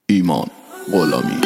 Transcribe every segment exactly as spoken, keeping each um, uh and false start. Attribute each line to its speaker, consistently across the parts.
Speaker 1: ایمان غلامی.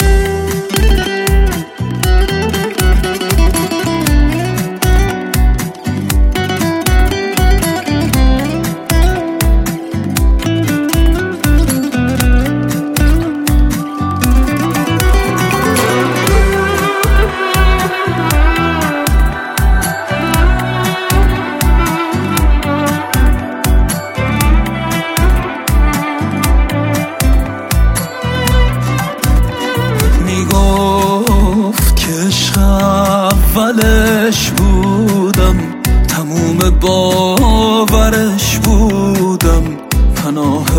Speaker 2: اولش بودم، تموم باورش بودم، پناه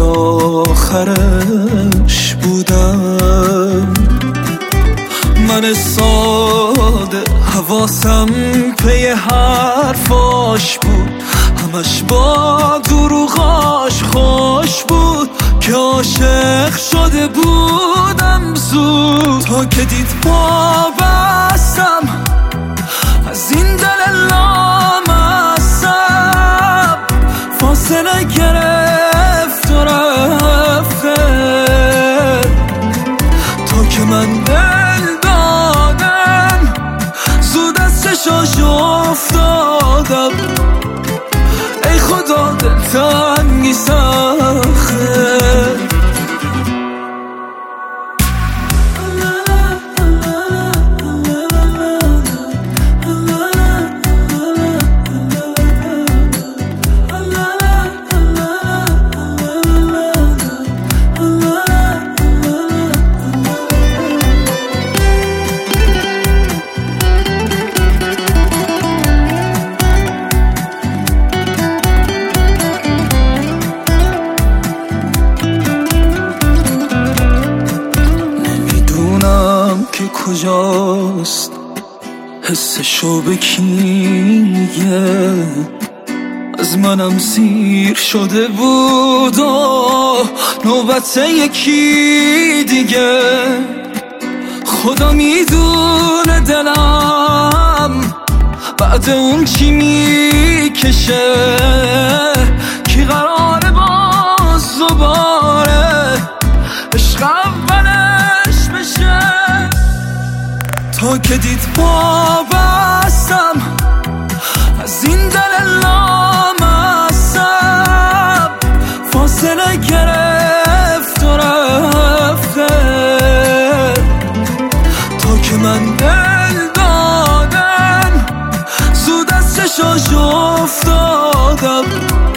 Speaker 2: آخرش بودم. من ساده حواسم پی حرفاش بود، همش با دروغاش خوش بود که عاشق شده بودم زود. تا که دید پا بستم از این دل لامصب، فاصله گرفت و رفته تا که من دل دادم زود از چشاش افتادم. ای خدا دلتنگی سخته، که کجاست حسشو به کی میگه. از منم سیر شده بود و نوبت یکی دیگه. خدا میدونه دلم بعد اون چی میکشه، کی قراره باز دوباره عشق اولش بشه. تا که دید پا بستم از این دل لامصب، فاصله گرفت و رفته تا که من دل دادم زود از چشاش افتادم.